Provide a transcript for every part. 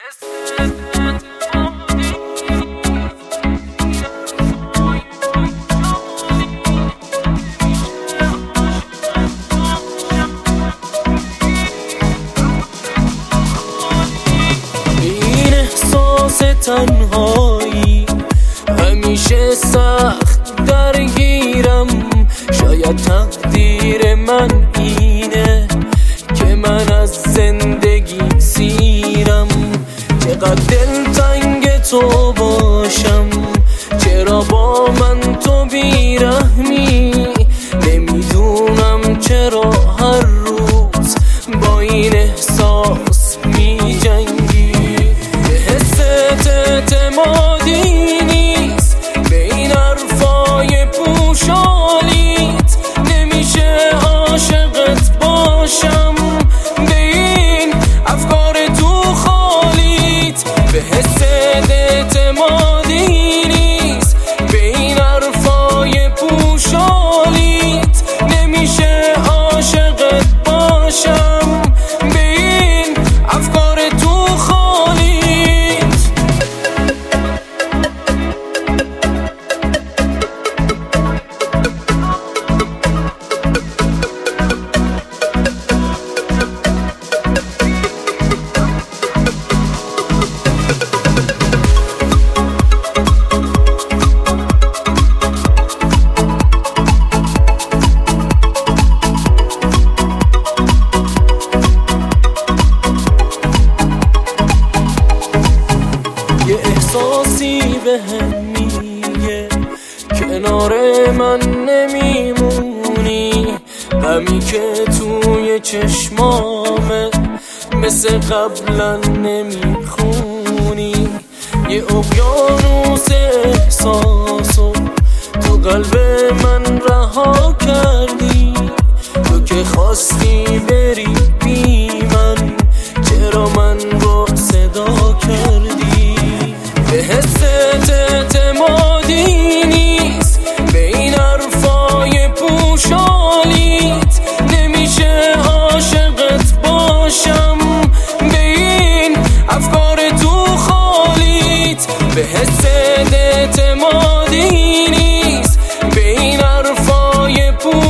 این احساس تنهایی همیشه سخت درگیرم. شاید تقدیر من اینه که من از زندگی سیرم. چقدر دلتنگ تو باشم، چرا با من تو بیرحمی؟ نمیدونم چرا هر روز با این احساس می جنگی. به حست اعتمادی نیست به این حرفای پوشالیت. نمیشه عاشقت باشم به این افکار تو خالیت. به حست اعتمادی نیست به این حرفای پوشالیت. نمیشه عاشقت باشم به این افکار تو خالیت. یه احساسی بهم میگه کنار من نمیمونی. غمی که توی چشمامه مثل قبلا نمیخونی. یه اقیانوس احساسو تو قلب من رها کردی. تو که خواستی بری بی من، چرا من رو صدا کردی؟ به حست اعتمادی نیست به این حرفای پوشالیت. نمیشه عاشقت باشم به این افکار تو خالیت. به حست اعتمادی نیست به این حرفای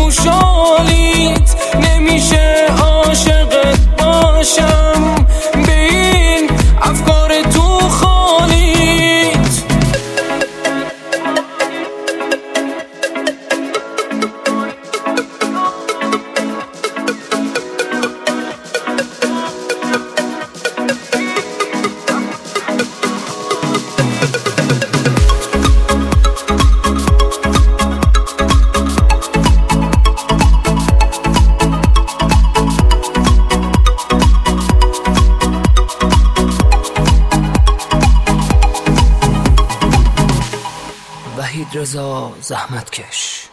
پوشالیت. نمیشه عاشقت باشم به این افکار تو خالیت. وحید رضا زحمتکش.